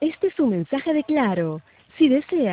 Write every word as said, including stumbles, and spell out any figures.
Este es un mensaje de Claro. Si desea